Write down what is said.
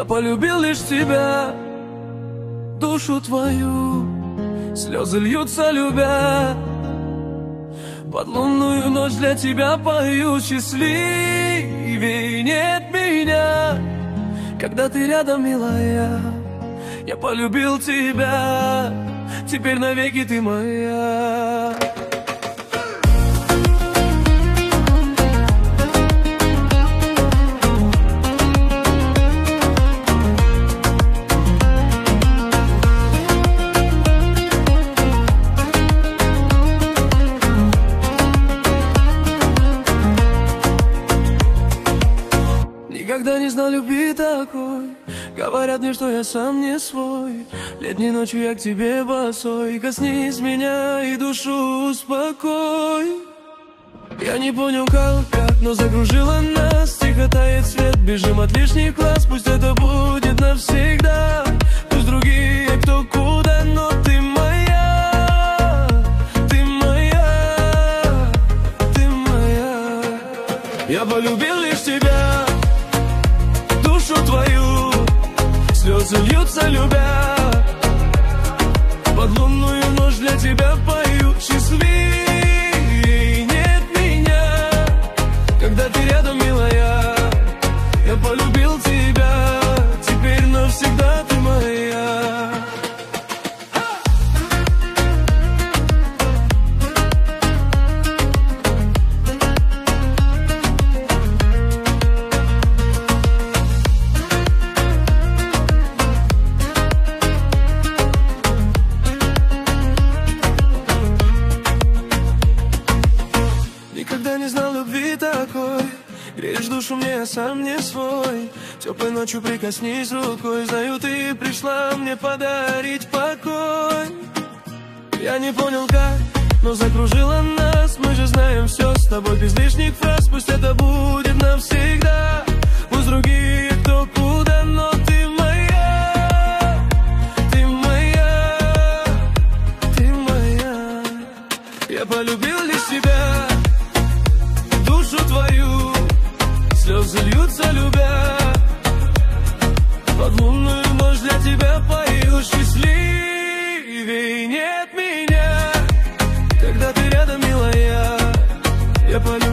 Я полюбил лишь тебя, душу твою. Слезы льются, любя. Под лунную ночь для тебя пою. Счастливей нет меня, когда ты рядом, милая. Я полюбил тебя, теперь навеки ты моя. Никогда не знал любви такой. Говорят мне, что я сам не свой. Летней ночью я к тебе босой. Коснись меня и душу успокой. Я не понял как, но закружила нас. Тихо тает свет, бежим от лишних глаз. Пусть это будет навсегда. Пусть другие кто куда, но ты моя. Ты моя, ты моя. Я полюбил лишь тебя, душу твою. Слезы льются, любя. Под лунную ночь для тебя пою. Счастливей нет меня, когда ты рядом, милая. Я полюбил тебя, теперь навсегда ты моя. Никогда не знал любви такой. Греешь душу мне, я сам не свой. Теплой ночью прикоснись рукой. Знаю, ты пришла мне подарить покой. Я не понял как, но закружила нас. Мы же знаем все с тобой без лишних фраз. Пусть это будет навсегда. Пусть другие кто куда, но ты моя. Ты моя, ты моя. Я полюбил лишь тебя, душу твою. Слезы льются, любя. Под лунную ночь для тебя пою. Счастливей нет меня, когда ты рядом, милая. Я полюбил